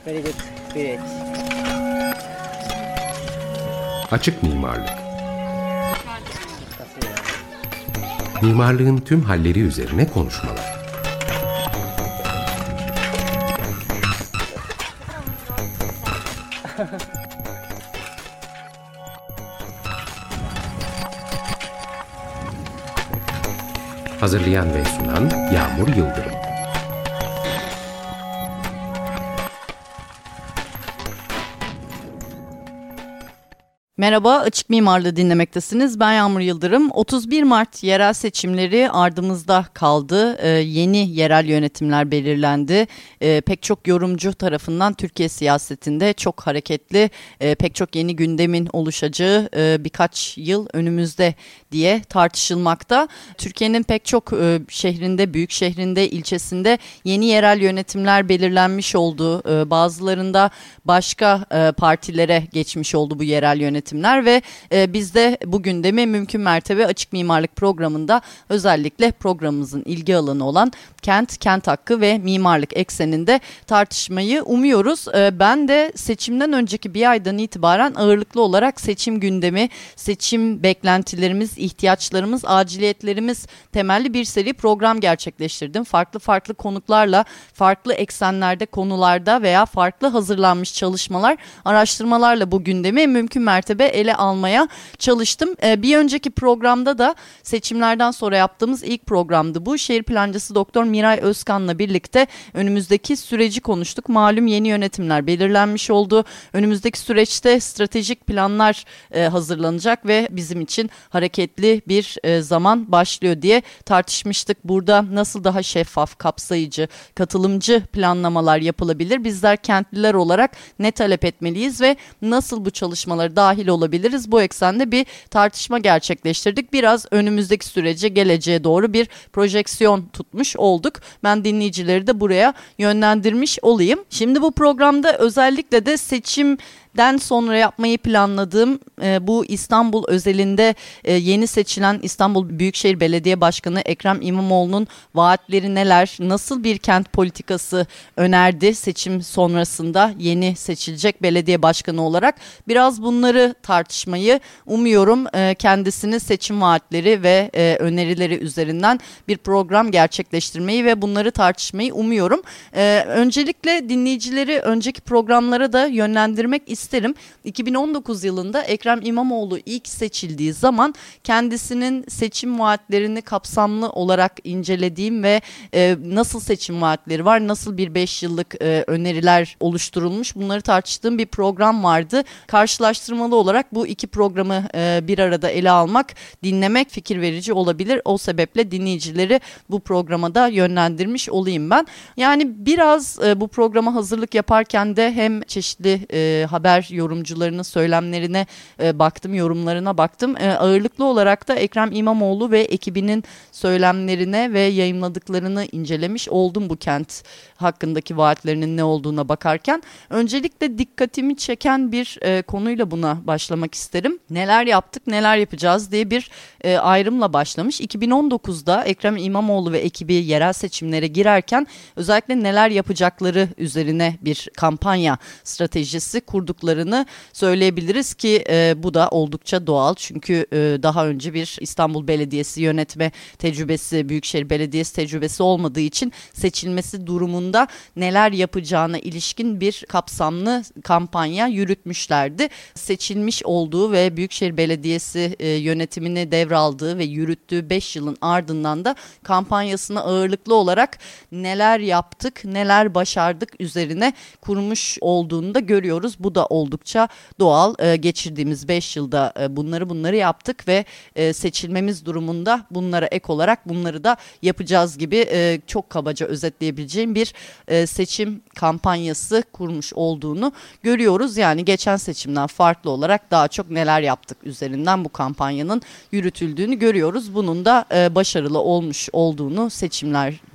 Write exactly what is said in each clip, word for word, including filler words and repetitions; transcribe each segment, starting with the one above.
Very good. Great. Açık mimarlık. Mimarlığın tüm halleri üzerine konuşmalar. Hazırlayan ve sunan Yağmur Yıldırım. Merhaba, Açık Mimarlığı dinlemektesiniz. Ben Yağmur Yıldırım. otuz bir Mart yerel seçimleri ardımızda kaldı. Ee, yeni yerel yönetimler belirlendi. Ee, pek çok yorumcu tarafından Türkiye siyasetinde çok hareketli, e, pek çok yeni gündemin oluşacağı e, birkaç yıl önümüzde diye tartışılmakta. Türkiye'nin pek çok e, şehrinde, büyük şehrinde, ilçesinde yeni yerel yönetimler belirlenmiş oldu. E, bazılarında başka e, partilere geçmiş oldu bu yerel yönetimler. Ve e, biz de bu gündemi mümkün mertebe Açık Mimarlık programında özellikle programımızın ilgi alanı olan kent, kent hakkı ve mimarlık ekseninde tartışmayı umuyoruz. E, ben de seçimden önceki bir aydan itibaren ağırlıklı olarak seçim gündemi, seçim beklentilerimiz, ihtiyaçlarımız, aciliyetlerimiz temelli bir seri program gerçekleştirdim. Farklı farklı konuklarla, farklı eksenlerde, konularda veya farklı hazırlanmış çalışmalar, araştırmalarla bu gündemi mümkün mertebe ele almaya çalıştım. Ee, bir önceki programda da seçimlerden sonra yaptığımız ilk programdı bu. Şehir plancısı Doktor Miray Özkan'la birlikte önümüzdeki süreci konuştuk. Malum yeni yönetimler belirlenmiş oldu. Önümüzdeki süreçte stratejik planlar e, hazırlanacak ve bizim için hareketli bir e, zaman başlıyor diye tartışmıştık. Burada nasıl daha şeffaf, kapsayıcı, katılımcı planlamalar yapılabilir? Bizler kentliler olarak ne talep etmeliyiz ve nasıl bu çalışmalara dahil olabiliriz? Bu eksende bir tartışma gerçekleştirdik. Biraz önümüzdeki sürece, geleceğe doğru bir projeksiyon tutmuş olduk. Ben dinleyicileri de buraya yönlendirmiş olayım. Şimdi bu programda özellikle de seçim den sonra yapmayı planladığım e, bu İstanbul özelinde e, yeni seçilen İstanbul Büyükşehir Belediye Başkanı Ekrem İmamoğlu'nun vaatleri neler, nasıl bir kent politikası önerdi seçim sonrasında yeni seçilecek belediye başkanı olarak biraz bunları tartışmayı umuyorum. E, kendisini seçim vaatleri ve e, önerileri üzerinden bir program gerçekleştirmeyi ve bunları tartışmayı umuyorum. E, öncelikle dinleyicileri önceki programlara da yönlendirmek istedim. isterim. iki bin on dokuz yılında Ekrem İmamoğlu ilk seçildiği zaman kendisinin seçim vaatlerini kapsamlı olarak incelediğim ve e, nasıl seçim vaatleri var, nasıl bir beş yıllık e, öneriler oluşturulmuş, bunları tartıştığım bir program vardı. Karşılaştırmalı olarak bu iki programı e, bir arada ele almak, dinlemek fikir verici olabilir. O sebeple dinleyicileri bu programa da yönlendirmiş olayım ben. Yani biraz e, bu programa hazırlık yaparken de hem çeşitli e, haber yorumcularının söylemlerine e, baktım, yorumlarına baktım. E, ağırlıklı olarak da Ekrem İmamoğlu ve ekibinin söylemlerine ve yayımladıklarını incelemiş oldum bu kent hakkındaki vaatlerinin ne olduğuna bakarken. Öncelikle dikkatimi çeken bir e, konuyla buna başlamak isterim. Neler yaptık, neler yapacağız diye bir e, ayrımla başlamış. iki bin on dokuzda Ekrem İmamoğlu ve ekibi yerel seçimlere girerken özellikle neler yapacakları üzerine bir kampanya stratejisi kurduklarını söyleyebiliriz ki e, bu da oldukça doğal. Çünkü e, daha önce bir İstanbul Belediyesi yönetme tecrübesi, Büyükşehir Belediyesi tecrübesi olmadığı için seçilmesi durumunda neler yapacağına ilişkin bir kapsamlı kampanya yürütmüşlerdi. Seçilmiş olduğu ve Büyükşehir Belediyesi e, yönetimini devraldığı ve yürüttüğü beş yılın ardından da kampanyasını ağırlıklı olarak neler yaptık, neler başardık üzerine kurmuş olduğunu da görüyoruz. Bu da oldukça doğal. Ee, geçirdiğimiz beş yılda e, bunları bunları yaptık ve e, seçilmemiz durumunda bunlara ek olarak bunları da yapacağız gibi e, çok kabaca özetleyebileceğim bir e, seçim kampanyası kurmuş olduğunu görüyoruz. Yani geçen seçimden farklı olarak daha çok neler yaptık üzerinden bu kampanyanın yürütüldüğünü görüyoruz. Bunun da e, başarılı olmuş olduğunu seçimler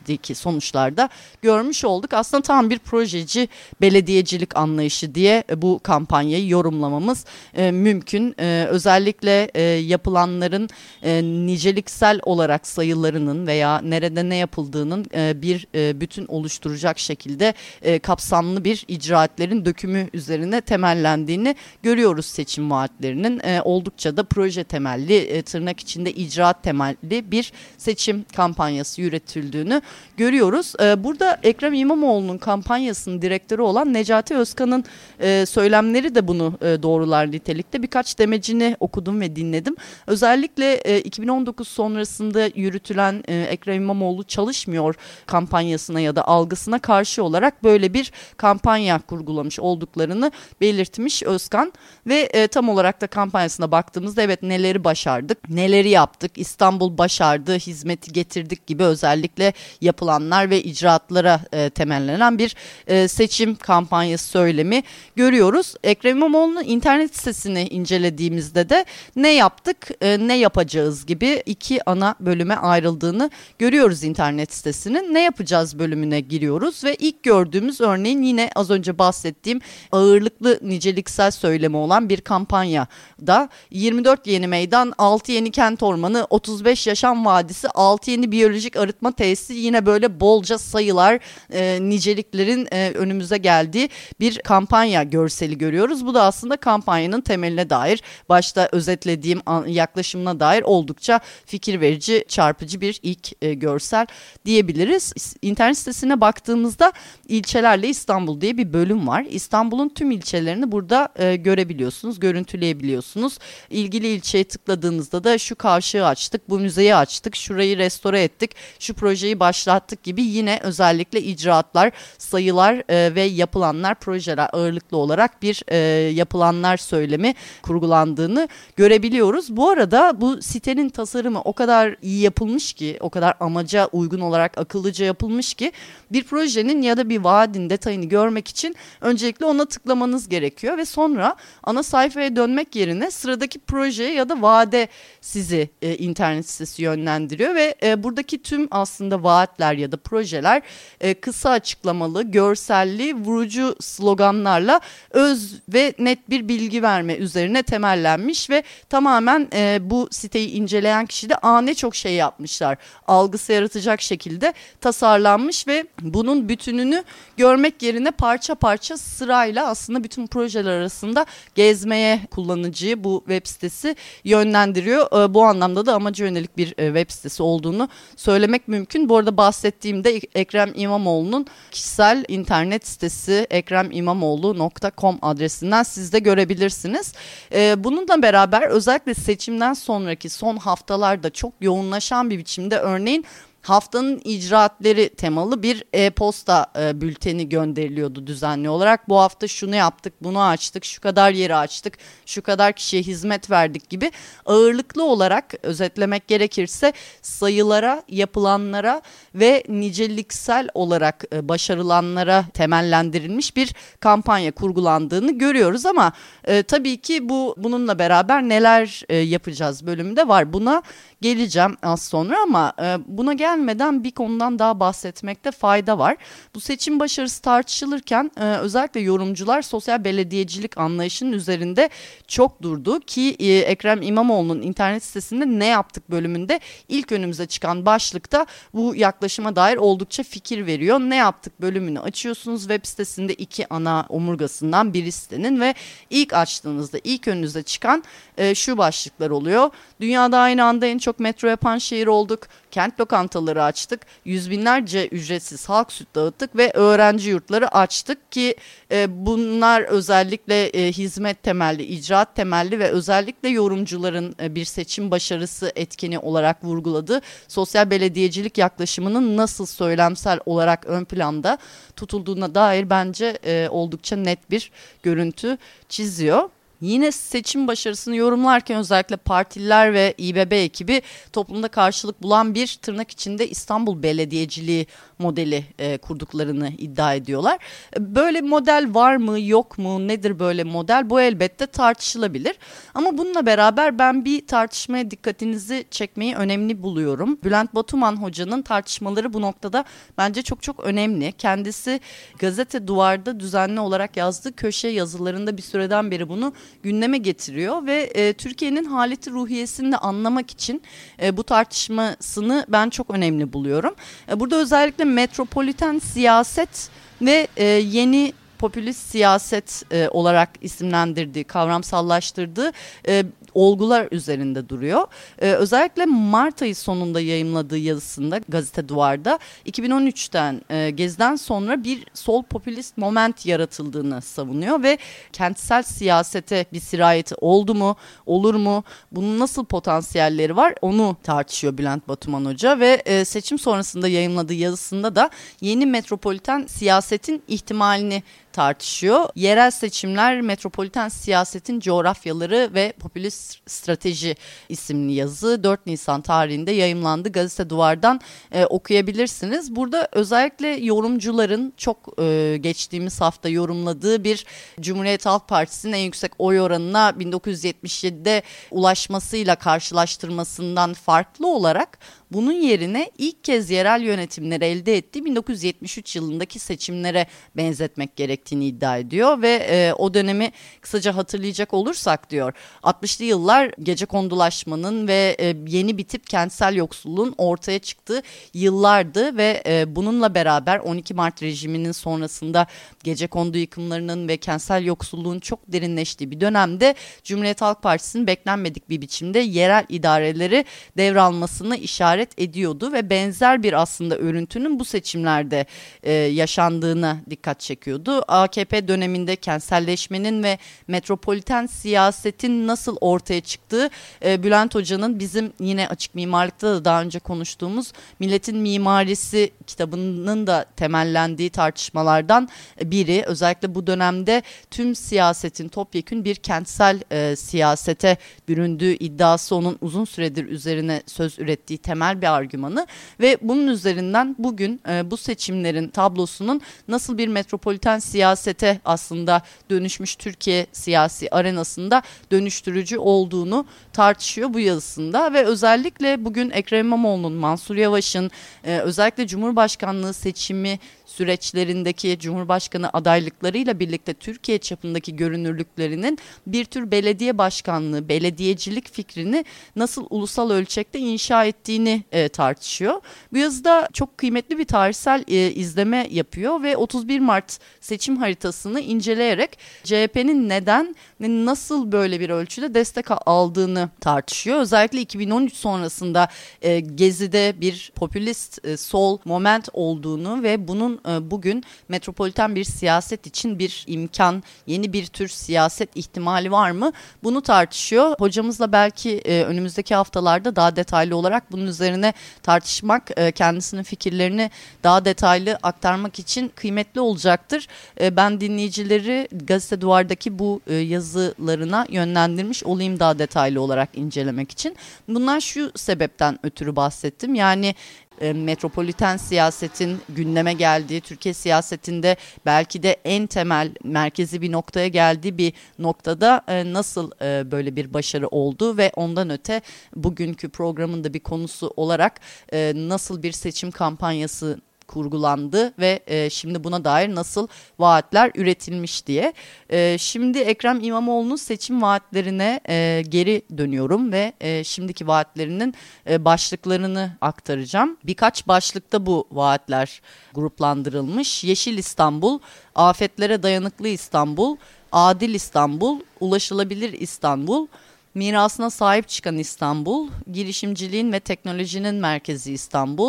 seçimlerdeki sonuçlarda görmüş olduk. Aslında tam bir projeci belediyecilik anlayışı diye bu kampanyayı yorumlamamız e, mümkün. E, özellikle e, yapılanların e, niceliksel olarak sayılarının veya nerede ne yapıldığının e, bir e, bütün oluşturacak şekilde e, kapsamlı bir icraatlerin dökümü üzerine temellendiğini görüyoruz seçim vaatlerinin. E, oldukça da proje temelli, e, tırnak içinde icraat temelli bir seçim kampanyası yürütüldüğünü görüyoruz. E, burada Ekrem İmamoğlu'nun kampanyasının direktörü olan Necati Özkan'ın e, söylemleri de bunu e, doğrular nitelikte. Birkaç demecini okudum ve dinledim. Özellikle e, iki bin on dokuz sonrasında yürütülen e, Ekrem İmamoğlu çalışmıyor kampanyasına ya da algısına karşı olarak böyle bir kampanya kurgulamış olduklarını belirtmiş Özkan ve e, tam olarak da kampanyasına baktığımızda evet neleri başardık, neleri yaptık, İstanbul başardı, hizmeti getirdik gibi özellikle yapılanlar ve icraatlara e, temellenen bir e, seçim kampanyası söylemi görüyoruz. Ekrem İmamoğlu'nun internet sitesini incelediğimizde de ne yaptık, e, ne yapacağız gibi iki ana bölüme ayrıldığını görüyoruz internet sitesinin. Ne yapacağız bölümüne giriyoruz ve ilk gördüğümüz örneğin yine az önce bahsettiğim ağırlıklı niceliksel söylemi olan bir kampanyada yirmi dört yeni meydan, altı yeni kent ormanı, otuz beş yaşam vadisi, altı yeni biyolojik arıtma tesisi, yine böyle bolca sayılar, e, niceliklerin e, önümüze geldiği bir kampanya görseli görüyoruz. Bu da aslında kampanyanın temeline dair, başta özetlediğim yaklaşımına dair oldukça fikir verici, çarpıcı bir ilk e, görsel diyebiliriz. İnternet sitesine baktığımızda ilçelerle İstanbul diye bir bölüm var. İstanbul'un tüm ilçelerini burada e, görebiliyorsunuz, görüntüleyebiliyorsunuz. İlgili ilçeye tıkladığınızda da şu kavşağı açtık, bu müzeyi açtık, şurayı restore ettik, şu projeyi başlattık gibi yine özellikle icraatlar, sayılar e, ve yapılanlar, projeler ağırlıklı olarak bir e, yapılanlar söylemi kurgulandığını görebiliyoruz. Bu arada bu sitenin tasarımı o kadar iyi yapılmış ki, o kadar amaca uygun olarak akıllıca yapılmış ki bir projenin ya da bir vaadin detayını görmek için öncelikle ona tıklamanız gerekiyor ve sonra ana sayfaya dönmek yerine sıradaki projeye ya da vaade sizi e, internet sitesi yönlendiriyor ve e, buradaki tüm aslında vaatler ya da projeler e, kısa açıklamalı, görselli, vurucu sloganlarla öz ve net bir bilgi verme üzerine temellenmiş ve tamamen e, bu siteyi inceleyen kişi de aa ne çok şey yapmışlar algısı yaratacak şekilde tasarlanmış ve bunun bütününü görmek yerine parça parça sırayla aslında bütün projeler arasında gezmeye kullanıcıyı bu web sitesi yönlendiriyor. E, bu anlamda da amaca yönelik bir e, web sitesi olduğunu söylemek mümkün. Bu arada bahsettiğimde Ekrem İmamoğlu'nun kişisel internet sitesi ekrem imamoğlu nokta com adresinden siz de görebilirsiniz. E, bununla beraber özellikle seçimden sonraki son haftalarda çok yoğunlaşan bir biçimde örneğin haftanın icraatleri temalı bir e-posta e, bülteni gönderiliyordu düzenli olarak. Bu hafta şunu yaptık, bunu açtık, şu kadar yeri açtık, şu kadar kişiye hizmet verdik gibi ağırlıklı olarak özetlemek gerekirse sayılara, yapılanlara ve niceliksel olarak e, başarılanlara temellendirilmiş bir kampanya kurgulandığını görüyoruz ama e, tabii ki bu bununla beraber neler e, yapacağız bölümünde var. Buna geleceğim az sonra ama e, buna gelmeden bir konudan daha bahsetmekte fayda var. Bu seçim başarısı tartışılırken e, özellikle yorumcular sosyal belediyecilik anlayışının üzerinde çok durdu ki e, Ekrem İmamoğlu'nun internet sitesinde ne yaptık bölümünde ilk önümüze çıkan başlıkta bu yaklaşıma dair oldukça fikir veriyor. Ne yaptık bölümünü açıyorsunuz, web sitesinde iki ana omurgasından biri sitenin ve ilk açtığınızda ilk önünüze çıkan e, şu başlıklar oluyor. Dünyada aynı anda en çok metro yapan şehir olduk. Kent lokantaları açtık. Yüz binlerce ücretsiz halk süt dağıttık ve öğrenci yurtları açtık ki e, bunlar özellikle e, hizmet temelli, icraat temelli ve özellikle yorumcuların e, bir seçim başarısı etkeni olarak vurguladığı sosyal belediyecilik yaklaşımının nasıl söylemsel olarak ön planda tutulduğuna dair bence e, oldukça net bir görüntü çiziyor. Yine seçim başarısını yorumlarken özellikle partililer ve İBB ekibi toplumda karşılık bulan bir tırnak içinde İstanbul belediyeciliği modeli e, kurduklarını iddia ediyorlar. Böyle model var mı yok mu, nedir böyle model, bu elbette tartışılabilir. Ama bununla beraber ben bir tartışmaya dikkatinizi çekmeyi önemli buluyorum. Bülent Batuman hocanın tartışmaları bu noktada bence çok çok önemli. Kendisi Gazete Duvar'da düzenli olarak yazdığı köşe yazılarında bir süreden beri bunu gündeme getiriyor ve e, Türkiye'nin haleti ruhiyesini de anlamak için e, bu tartışmasını ben çok önemli buluyorum. E, burada özellikle metropoliten siyaset ve e, yeni popülist siyaset e, olarak isimlendirdiği, kavramsallaştırdığı e, olgular üzerinde duruyor. Ee, özellikle Mart ayı sonunda yayımladığı yazısında Gazete Duvar'da iki bin on üçten e, Gezi'den sonra bir sol popülist moment yaratıldığını savunuyor ve kentsel siyasete bir sirayeti oldu mu, olur mu, bunun nasıl potansiyelleri var onu tartışıyor Bülent Batuman Hoca ve e, seçim sonrasında yayımladığı yazısında da yeni metropoliten siyasetin ihtimalini tartışıyor. Yerel seçimler, metropoliten siyasetin coğrafyaları ve popülist strateji isimli yazı dört Nisan tarihinde yayımlandı. Gazete Duvar'dan e, okuyabilirsiniz. Burada özellikle yorumcuların çok e, geçtiğimiz hafta yorumladığı bir Cumhuriyet Halk Partisi'nin en yüksek oy oranına bin dokuz yüz yetmiş yedide ulaşmasıyla karşılaştırmasından farklı olarak bunun yerine ilk kez yerel yönetimleri elde ettiği bin dokuz yüz yetmiş üç yılındaki seçimlere benzetmek gerektiğini iddia ediyor ve e, o dönemi kısaca hatırlayacak olursak diyor, altmışlı yıllar gecekondulaşmanın ve e, yeni bir tip kentsel yoksulluğun ortaya çıktığı yıllardı ve e, bununla beraber on iki Mart rejiminin sonrasında gecekondu yıkımlarının ve kentsel yoksulluğun çok derinleştiği bir dönemde Cumhuriyet Halk Partisi'nin beklenmedik bir biçimde yerel idareleri devralmasını işaret ediyordu ve benzer bir aslında örüntünün bu seçimlerde e, yaşandığına dikkat çekiyordu. A K P döneminde kentselleşmenin ve metropoliten siyasetin nasıl ortaya çıktığı e, Bülent Hoca'nın bizim yine Açık Mimarlık'ta da daha önce konuştuğumuz Milletin Mimarisi kitabının da temellendiği tartışmalardan biri. Özellikle bu dönemde tüm siyasetin topyekün bir kentsel e, siyasete büründüğü iddiası onun uzun süredir üzerine söz ürettiği temel bir argümanı ve bunun üzerinden bugün e, bu seçimlerin tablosunun nasıl bir metropoliten siyasete aslında dönüşmüş Türkiye siyasi arenasında dönüştürücü olduğunu tartışıyor bu yazısında ve özellikle bugün Ekrem İmamoğlu'nun, Mansur Yavaş'ın e, özellikle Cumhurbaşkanlığı seçimi süreçlerindeki Cumhurbaşkanı adaylıklarıyla birlikte Türkiye çapındaki görünürlüklerinin bir tür belediye başkanlığı, belediyecilik fikrini nasıl ulusal ölçekte inşa ettiğini e, tartışıyor. Bu yazıda çok kıymetli bir tarihsel e, izleme yapıyor ve otuz bir Mart seçim haritasını inceleyerek C H P'nin neden ve nasıl böyle bir ölçüde destek aldığını tartışıyor. Özellikle iki bin on üç sonrasında e, Gezi'de bir popülist e, sol moment olduğunu ve bunun e, bugün metropoliten bir siyaset için bir imkan, yeni bir tür siyaset ihtimali var mı? Bunu tartışıyor. Hocamızla belki e, önümüzdeki haftalarda daha detaylı olarak bunun üzerine tartışmak, e, kendisinin fikirlerini daha detaylı aktarmak için kıymetli olacaktır. E, ben dinleyicileri Gazete Duvar'daki bu e, yazılarına yönlendirmiş olayım daha detaylı olarak incelemek için. Bunlar şu sebepten ötürü bahsettim. Yani e, metropoliten siyasetin gündeme geldiği, Türkiye siyasetinde belki de en temel merkezi bir noktaya geldiği bir noktada e, nasıl e, böyle bir başarı oldu ve ondan öte bugünkü programın da bir konusu olarak e, nasıl bir seçim kampanyası kurgulandı ve e, şimdi buna dair nasıl vaatler üretilmiş diye. E, şimdi Ekrem İmamoğlu'nun seçim vaatlerine e, geri dönüyorum ve e, şimdiki vaatlerinin e, başlıklarını aktaracağım. Birkaç başlıkta bu vaatler gruplandırılmış. Yeşil İstanbul, afetlere dayanıklı İstanbul, adil İstanbul, ulaşılabilir İstanbul, mirasına sahip çıkan İstanbul, girişimciliğin ve teknolojinin merkezi İstanbul,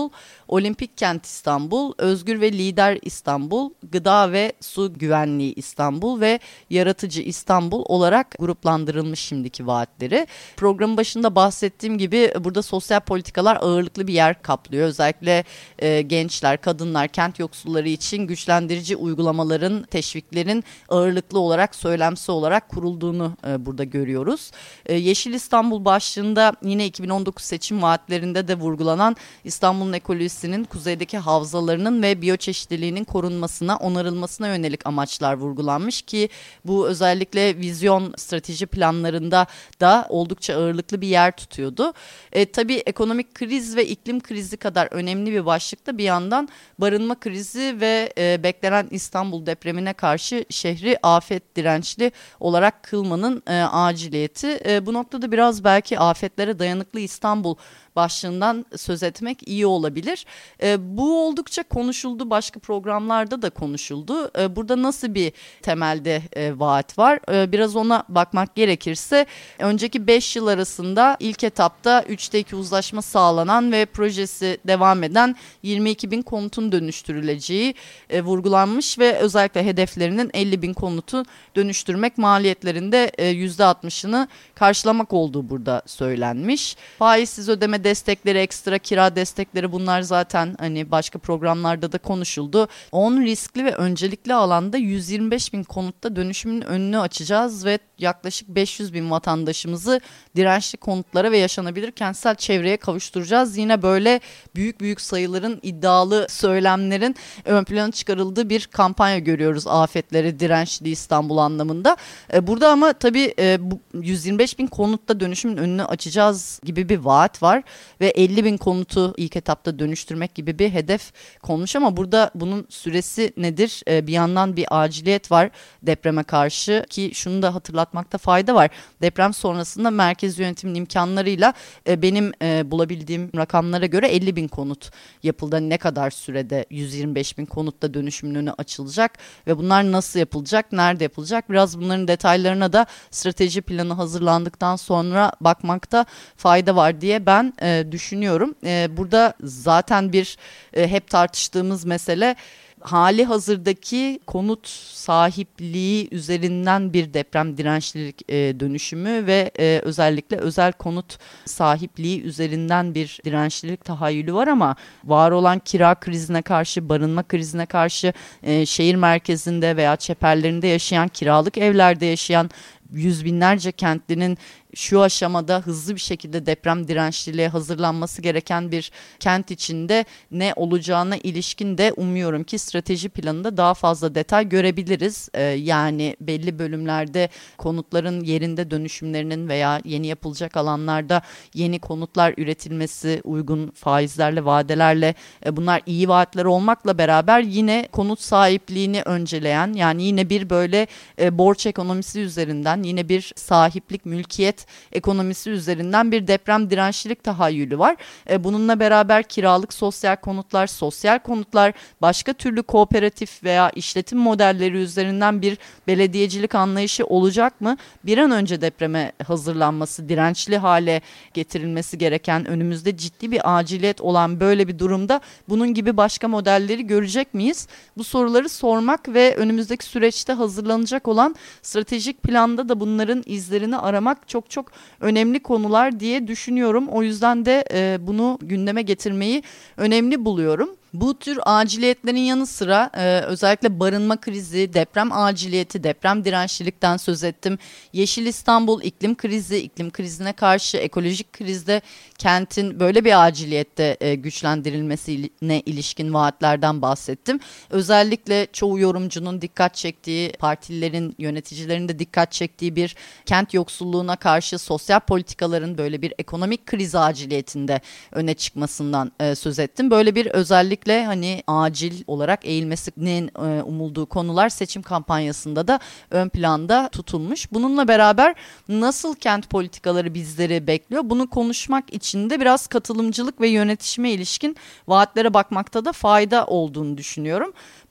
Olimpik Kent İstanbul, Özgür ve Lider İstanbul, Gıda ve Su Güvenliği İstanbul ve Yaratıcı İstanbul olarak gruplandırılmış şimdiki vaatleri. Programın başında bahsettiğim gibi burada sosyal politikalar ağırlıklı bir yer kaplıyor. Özellikle e, gençler, kadınlar, kent yoksulları için güçlendirici uygulamaların, teşviklerin ağırlıklı olarak, söylemsi olarak kurulduğunu e, burada görüyoruz. E, Yeşil İstanbul başlığında yine iki bin on dokuz seçim vaatlerinde de vurgulanan İstanbul'un ekolojisinin, kuzeydeki havzalarının ve biyoçeşitliliğinin korunmasına, onarılmasına yönelik amaçlar vurgulanmış ki bu özellikle vizyon strateji planlarında da oldukça ağırlıklı bir yer tutuyordu. E, tabii ekonomik kriz ve iklim krizi kadar önemli bir başlıkta bir yandan barınma krizi ve e, beklenen İstanbul depremine karşı şehri afet dirençli olarak kılmanın e, aciliyeti. E, bu noktada biraz belki afetlere dayanıklı İstanbul başlığından söz etmek iyi olabilir. E, bu oldukça konuşuldu, başka programlarda da konuşuldu. E, burada nasıl bir temelde e, vaat var? E, biraz ona bakmak gerekirse önceki beş yıl arasında ilk etapta üçte iki uzlaşma sağlanan ve projesi devam eden yirmi iki bin konutun dönüştürüleceği e, vurgulanmış ve özellikle hedeflerinin elli bin konutu dönüştürmek, maliyetlerinde e, yüzde altmışını karşılamak olduğu burada söylenmiş. Faizsiz ödeme destekleri, ekstra kira destekleri, bunlar zaten hani başka programlarda da konuşuldu. on riskli ve öncelikli alanda yüz yirmi beş bin konutta dönüşümün önünü açacağız ve yaklaşık beş yüz bin vatandaşımızı dirençli konutlara ve yaşanabilir kentsel çevreye kavuşturacağız. Yine böyle büyük büyük sayıların, iddialı söylemlerin ön plana çıkarıldığı bir kampanya görüyoruz afetlere dirençli İstanbul anlamında. Burada ama tabii yüz yirmi beş bin konutta dönüşümün önünü açacağız gibi bir vaat var ve elli bin konutu ilk etapta dönüştürmek gibi bir hedef konmuş ama burada bunun süresi nedir? Bir yandan bir aciliyet var depreme karşı ki şunu da hatırlatmakta fayda var. Deprem sonrasında merkez yönetimin imkanlarıyla benim bulabildiğim rakamlara göre elli bin konut yapıldı. Ne kadar sürede yüz yirmi beş bin konutta dönüşümün önü açılacak ve bunlar nasıl yapılacak, nerede yapılacak? Biraz bunların detaylarına da strateji planı hazırlandıktan sonra bakmakta fayda var diye ben e, düşünüyorum. E, burada zaten bir e, hep tartıştığımız mesele hali hazırdaki konut sahipliği üzerinden bir deprem dirençlilik e, dönüşümü ve e, özellikle özel konut sahipliği üzerinden bir dirençlilik tahayyülü var ama var olan kira krizine karşı, barınma krizine karşı e, şehir merkezinde veya çeperlerinde yaşayan, kiralık evlerde yaşayan yüz binlerce kentlinin şu aşamada hızlı bir şekilde deprem dirençliliğe hazırlanması gereken bir kent içinde ne olacağına ilişkin de umuyorum ki strateji planında daha fazla detay görebiliriz. Ee, yani belli bölümlerde konutların yerinde dönüşümlerinin veya yeni yapılacak alanlarda yeni konutlar üretilmesi, uygun faizlerle, vadelerle, e, bunlar iyi vaatler olmakla beraber yine konut sahipliğini önceleyen, yani yine bir böyle e, borç ekonomisi üzerinden, yine bir sahiplik, mülkiyet ekonomisi üzerinden bir deprem dirençlilik tahayyülü var. E, bununla beraber kiralık sosyal konutlar, sosyal konutlar, başka türlü kooperatif veya işletim modelleri üzerinden bir belediyecilik anlayışı olacak mı? Bir an önce depreme hazırlanması, dirençli hale getirilmesi gereken, önümüzde ciddi bir aciliyet olan böyle bir durumda bunun gibi başka modelleri görecek miyiz? Bu soruları sormak ve önümüzdeki süreçte hazırlanacak olan stratejik planda da bunların izlerini aramak çok çok önemli konular diye düşünüyorum. O yüzden de e, bunu gündeme getirmeyi önemli buluyorum. Bu tür aciliyetlerin yanı sıra e, özellikle barınma krizi, deprem aciliyeti, deprem dirençlilikten söz ettim. Yeşil İstanbul, iklim krizi, iklim krizine karşı ekolojik krizde kentin böyle bir aciliyette e, güçlendirilmesine ilişkin vaatlerden bahsettim. Özellikle çoğu yorumcunun dikkat çektiği, partililerin, yöneticilerin de dikkat çektiği bir kent yoksulluğuna karşı sosyal politikaların böyle bir ekonomik kriz aciliyetinde öne çıkmasından e, söz ettim. Böyle bir özellik hani acil olarak eğilmesinin e, umulduğu konular seçim kampanyasında da ön planda tutulmuş. Bununla beraber nasıl kent politikaları bizleri bekliyor? Bunu konuşmak için de biraz katılımcılık ve yönetişime ilişkin vaatlere bakmakta da fayda olduğunu düşünüyorum.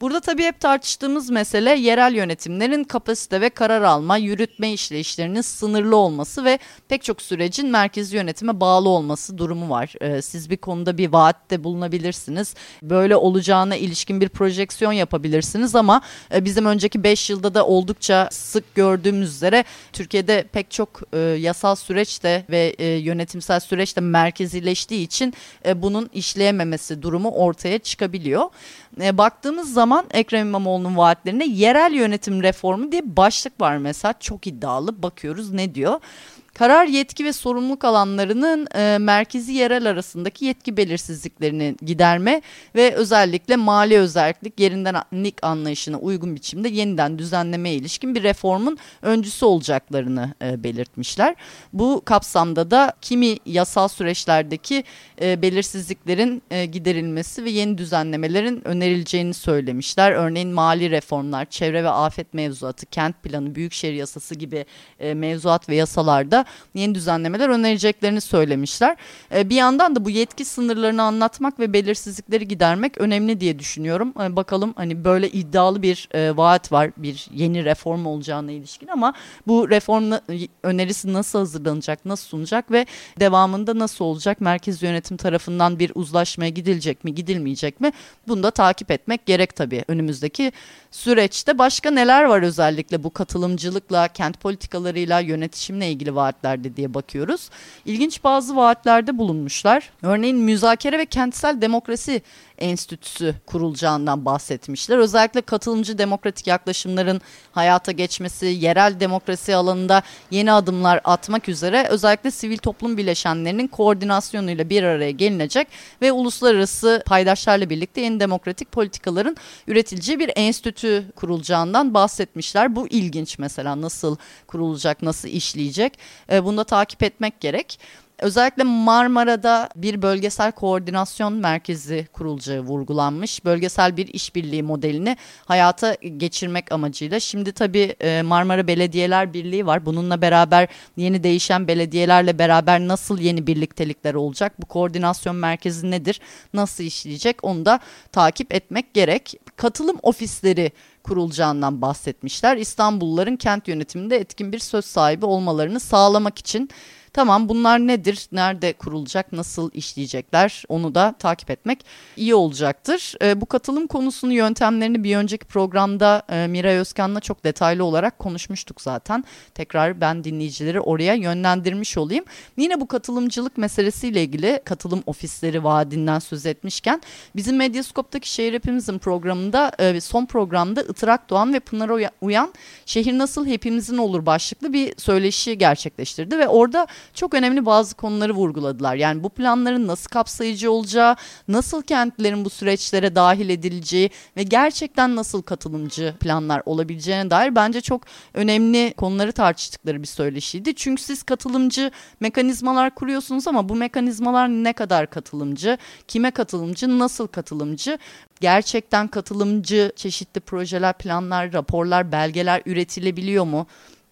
Burada tabii hep tartıştığımız mesele yerel yönetimlerin kapasite ve karar alma, yürütme işleyişlerinin sınırlı olması ve pek çok sürecin merkezi yönetime bağlı olması durumu var. Ee, siz bir konuda bir vaatte bulunabilirsiniz. Böyle olacağına ilişkin bir projeksiyon yapabilirsiniz ama e, bizim önceki beş yılda da oldukça sık gördüğümüz üzere Türkiye'de pek çok e, yasal süreçte ve e, yönetimsel süreçte merkezileştiği için e, bunun işleyememesi durumu ortaya çıkabiliyor. E, baktığımız zaman Ekrem İmamoğlu'nun vaatlerine yerel yönetim reformu diye başlık var mesela, çok iddialı. Bakıyoruz ne diyor? Karar, yetki ve sorumluluk alanlarının e, merkezi yerel arasındaki yetki belirsizliklerini giderme ve özellikle mali özellik yerindenlik anlayışına uygun biçimde yeniden düzenlemeye ilişkin bir reformun öncüsü olacaklarını e, belirtmişler. Bu kapsamda da kimi yasal süreçlerdeki e, belirsizliklerin e, giderilmesi ve yeni düzenlemelerin önerileceğini söylemişler. Örneğin mali reformlar, çevre ve afet mevzuatı, kent planı, büyükşehir yasası gibi e, mevzuat ve yasalarda yeni düzenlemeler önereceklerini söylemişler. Ee, bir yandan da bu yetki sınırlarını anlatmak ve belirsizlikleri gidermek önemli diye düşünüyorum. Ee, bakalım, hani böyle iddialı bir e, vaat var, bir yeni reform olacağına ilişkin, ama bu reform önerisi nasıl hazırlanacak, nasıl sunacak ve devamında nasıl olacak? Merkez yönetim tarafından bir uzlaşmaya gidilecek mi, gidilmeyecek mi? Bunu da takip etmek gerek tabii önümüzdeki süreçte. Başka neler var özellikle bu katılımcılıkla, kent politikalarıyla, yönetişimle ilgili vaatlerde diye bakıyoruz. İlginç bazı vaatlerde bulunmuşlar. Örneğin müzakere ve kentsel demokrasi enstitüsü kurulacağından bahsetmişler. Özellikle katılımcı demokratik yaklaşımların hayata geçmesi, yerel demokrasi alanında yeni adımlar atmak üzere özellikle sivil toplum bileşenlerinin koordinasyonuyla bir araya gelinecek ve uluslararası paydaşlarla birlikte yeni demokratik politikaların üretileceği bir enstitü kurulacağından bahsetmişler. Bu ilginç mesela, nasıl kurulacak, nasıl işleyecek? E, bunu da takip etmek gerek. Özellikle Marmara'da bir bölgesel koordinasyon merkezi kurulacağı vurgulanmış. Bölgesel bir işbirliği modelini hayata geçirmek amacıyla. Şimdi tabii Marmara Belediyeler Birliği var. Bununla beraber yeni değişen belediyelerle beraber nasıl yeni birliktelikler olacak? Bu koordinasyon merkezi nedir? Nasıl işleyecek? Onu da takip etmek gerek. Katılım ofisleri kurulacağından bahsetmişler. İstanbulluların kent yönetiminde etkin bir söz sahibi olmalarını sağlamak için. Tamam, bunlar nedir? Nerede kurulacak? Nasıl işleyecekler? Onu da takip etmek iyi olacaktır. E, bu katılım konusunu, yöntemlerini bir önceki programda e, Miray Özkan'la çok detaylı olarak konuşmuştuk zaten. Tekrar ben dinleyicileri oraya yönlendirmiş olayım. Yine bu katılımcılık meselesiyle ilgili katılım ofisleri vaadinden söz etmişken bizim Medyaskop'taki Şehir Hepimizin programında, e, son programda Itırak Doğan ve Pınar Uyan Şehir Nasıl Hepimizin Olur başlıklı bir söyleşi gerçekleştirdi ve orada çok önemli bazı konuları vurguladılar. Yani bu planların nasıl kapsayıcı olacağı, nasıl kentlerin bu süreçlere dahil edileceği ve gerçekten nasıl katılımcı planlar olabileceğine dair bence çok önemli konuları tartıştıkları bir söyleşiydi. Çünkü siz katılımcı mekanizmalar kuruyorsunuz ama bu mekanizmalar ne kadar katılımcı, kime katılımcı, nasıl katılımcı? Gerçekten katılımcı çeşitli projeler, planlar, raporlar, belgeler üretilebiliyor mu?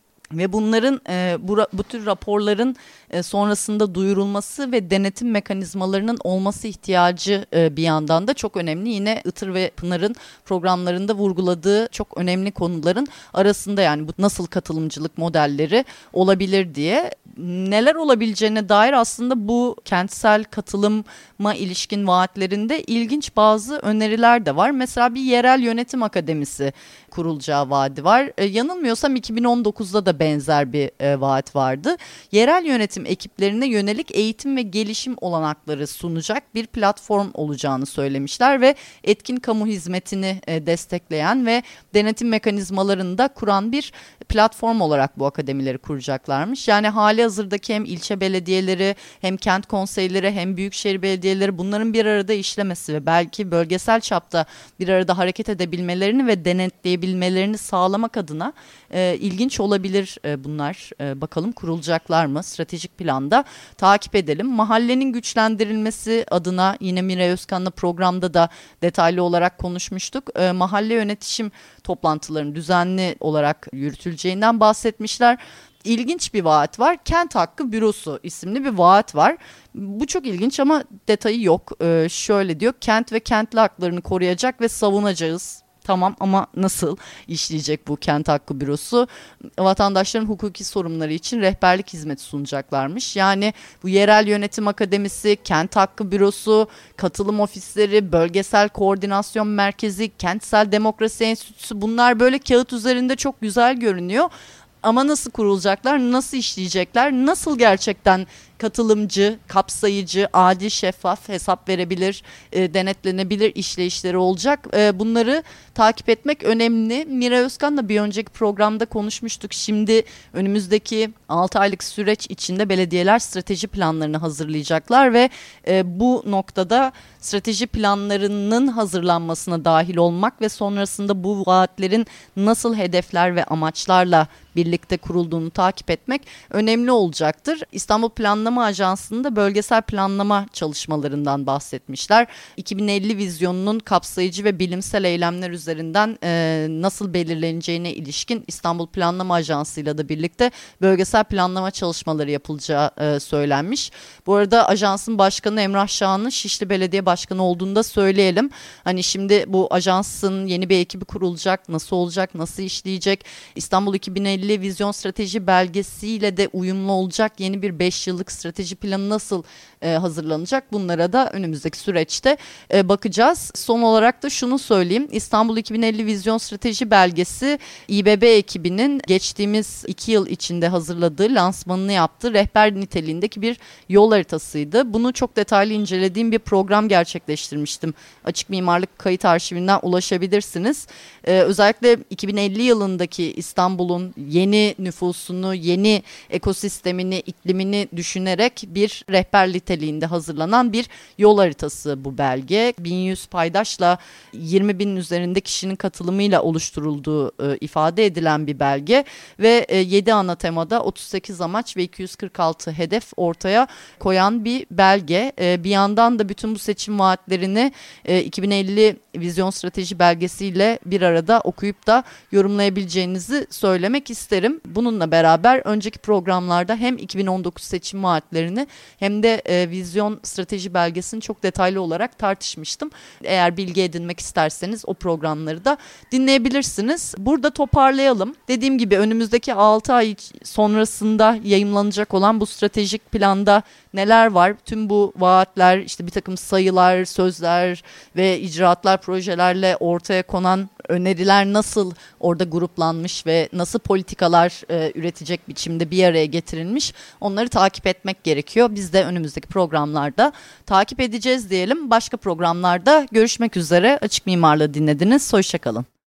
Ve bunların e, bu, bu tür raporların e, sonrasında duyurulması ve denetim mekanizmalarının olması ihtiyacı e, bir yandan da çok önemli. Yine Itır ve Pınar'ın programlarında vurguladığı çok önemli konuların arasında, yani bu nasıl katılımcılık modelleri olabilir diye. Neler olabileceğine dair aslında bu kentsel katılıma ilişkin vaatlerinde ilginç bazı öneriler de var. Mesela bir yerel yönetim akademisi kurulacağı vaadi var. E, yanılmıyorsam iki bin on dokuzda da benzer bir e, vaat vardı. Yerel yönetim ekiplerine yönelik eğitim ve gelişim olanakları sunacak bir platform olacağını söylemişler ve etkin kamu hizmetini e, destekleyen ve denetim mekanizmalarını da kuran bir platform olarak bu akademileri kuracaklarmış. Yani hali hazırdaki hem ilçe belediyeleri, hem kent konseyleri, hem büyükşehir belediyeleri, bunların bir arada işlemesi ve belki bölgesel çapta bir arada hareket edebilmelerini ve denetleyebilmelerini sağlamak adına e, ilginç olabilir e, bunlar. E, bakalım kurulacaklar mı? Stratejik planda takip edelim. Mahallenin güçlendirilmesi adına yine Miray Özkan'la programda da detaylı olarak konuşmuştuk. E, mahalle yönetişim toplantılarının düzenli olarak yürütüleceğinden bahsetmişler. İlginç bir vaat var. Kent Hakkı Bürosu isimli bir vaat var. Bu çok ilginç ama detayı yok. Ee, şöyle diyor: kent ve kentli haklarını koruyacak ve savunacağız. Tamam ama nasıl işleyecek bu kent hakkı bürosu? Vatandaşların hukuki sorunları için rehberlik hizmeti sunacaklarmış. Yani bu yerel yönetim akademisi, kent hakkı bürosu, katılım ofisleri, bölgesel koordinasyon merkezi, kentsel demokrasi enstitüsü, bunlar böyle kağıt üzerinde çok güzel görünüyor. Ama nasıl kurulacaklar, nasıl işleyecekler, nasıl gerçekten katılımcı, kapsayıcı, adil, şeffaf, hesap verebilir, e, denetlenebilir işleyişleri olacak. E, bunları takip etmek önemli. Mira Özkan'la bir önceki programda konuşmuştuk. Şimdi önümüzdeki altı aylık süreç içinde belediyeler strateji planlarını hazırlayacaklar ve e, bu noktada strateji planlarının hazırlanmasına dahil olmak ve sonrasında bu vaatlerin nasıl hedefler ve amaçlarla birlikte kurulduğunu takip etmek önemli olacaktır. İstanbul Planlama Ajansı'nda bölgesel planlama çalışmalarından bahsetmişler. iki bin elli vizyonunun kapsayıcı ve bilimsel eylemler üzerinden e, nasıl belirleneceğine ilişkin İstanbul Planlama Ajansı'yla da birlikte bölgesel planlama çalışmaları yapılacağı e, söylenmiş. Bu arada ajansın başkanı Emrah Şahan'ın Şişli Belediye Başkanı olduğunu da söyleyelim. Hani şimdi bu ajansın yeni bir ekibi kurulacak, nasıl olacak, nasıl işleyecek, İstanbul iki bin elli vizyon strateji belgesiyle de uyumlu olacak yeni bir beş yıllık strateji planı nasıl e, hazırlanacak, bunlara da önümüzdeki süreçte e, bakacağız. Son olarak da şunu söyleyeyim, İstanbul iki bin elli vizyon strateji belgesi İBB ekibinin geçtiğimiz iki yıl içinde hazırladığı, lansmanını yaptığı rehber niteliğindeki bir yol haritasıydı. Bunu çok detaylı incelediğim bir program gerçekleştirmiştim. Açık Mimarlık Kayıt Arşivinden ulaşabilirsiniz. Ee, özellikle iki bin elli yılındaki İstanbul'un yeni nüfusunu, yeni ekosistemini, iklimini düşünerek bir rehber niteliğinde hazırlanan bir yol haritası bu belge. bin yüz paydaşla yirmi binin üzerinde kişinin katılımıyla oluşturulduğu e, ifade edilen bir belge ve e, yedi ana temada otuz sekiz amaç ve iki yüz kırk altı hedef ortaya koyan bir belge. E, bir yandan da bütün bu seçim vaatlerini e, iki bin elli vizyon strateji belgesiyle bir arada okuyup da yorumlayabileceğinizi söylemek isterim. Bununla beraber önceki programlarda hem iki bin on dokuz seçim vaatlerini hem de e, vizyon strateji belgesini çok detaylı olarak tartışmıştım. Eğer bilgi edinmek isterseniz o programları da dinleyebilirsiniz. Burada toparlayalım. Dediğim gibi önümüzdeki altı ay sonrasında yayımlanacak olan bu stratejik planda neler var? Tüm bu vaatler, işte bir takım sayılar, sözler ve icraatlar, projelerle ortaya konan öneriler nasıl orada gruplanmış ve nasıl politikalar e, üretecek biçimde bir araya getirilmiş, onları takip etmek gerekiyor. Biz de önümüzdeki programlarda takip edeceğiz diyelim. Başka programlarda görüşmek üzere. Açık Mimarlığı dinlediniz. Hoşça kalın.